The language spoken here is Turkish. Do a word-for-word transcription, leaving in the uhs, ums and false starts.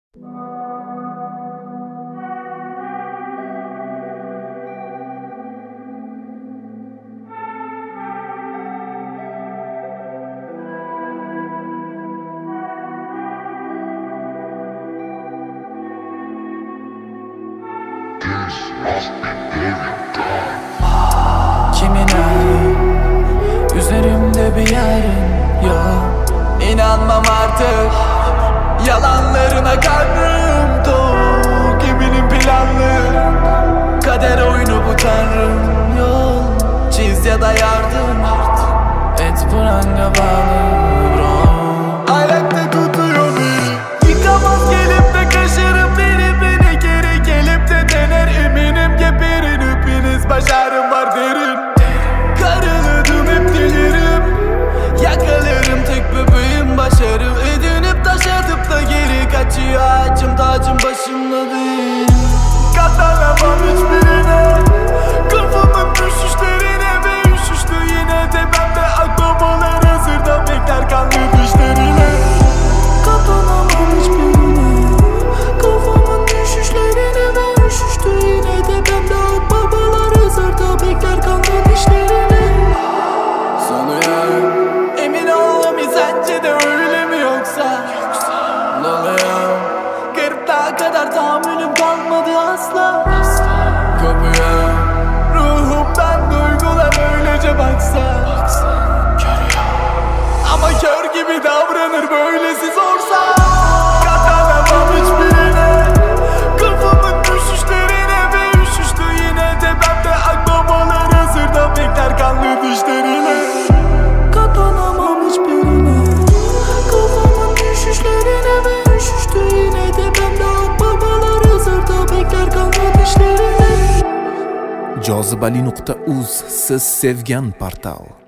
Kimine üzerimde bir yerin yok. İnanmam artık yalanlarına, karnım tok. Eminim planlı kader oyunu bu, tanrım yol çiz ya da yardım et, pranga bağlı bro. Ayakta tutuyor beni, yıkamaz gelip de kaşırıp beni beni geri gelip de dener. Eminim geberin hepiniz, başarım var derin. Karaladım hep delirim, yakalarım tek bebeğim, başarı edinip taş atıp da geri kaçıyor. Ağacım tacım başımda değil, katlanamam hiçbirine. Kafamın düşüşlerine ve üşüştü yine tepemde. Akbabalar hazırda bekler kanlı dişleriyle. Katlanamam hiçbirine. Kafamın düşüşlerine ve üşüştü yine tepemde. Akbabalar hazırda bekler kanlı dişleriyle. Sonu yok, emin ol mi, sence de öyle mi yoksa? Ne oluyor? Gırtlağa kadar tahammülüm kalmadı asla. Kapıya ruhumdan duygular öylece baksa. Ama kör gibi davranır böylesi zorsa. Katlanamam hiçbirine. Kafamın düşüşlerine ve üşüştü yine tepemde. Akbabalar hazırda bekler kanlı dişleriyle. Katlanamam hiçbirine. Kafamın düşüşlerine ve üşüştü yine tepemde. Akbabalar hazırda bekler kanlı dişleriyle. Jozibali nuqta uz, siz sevgan portal.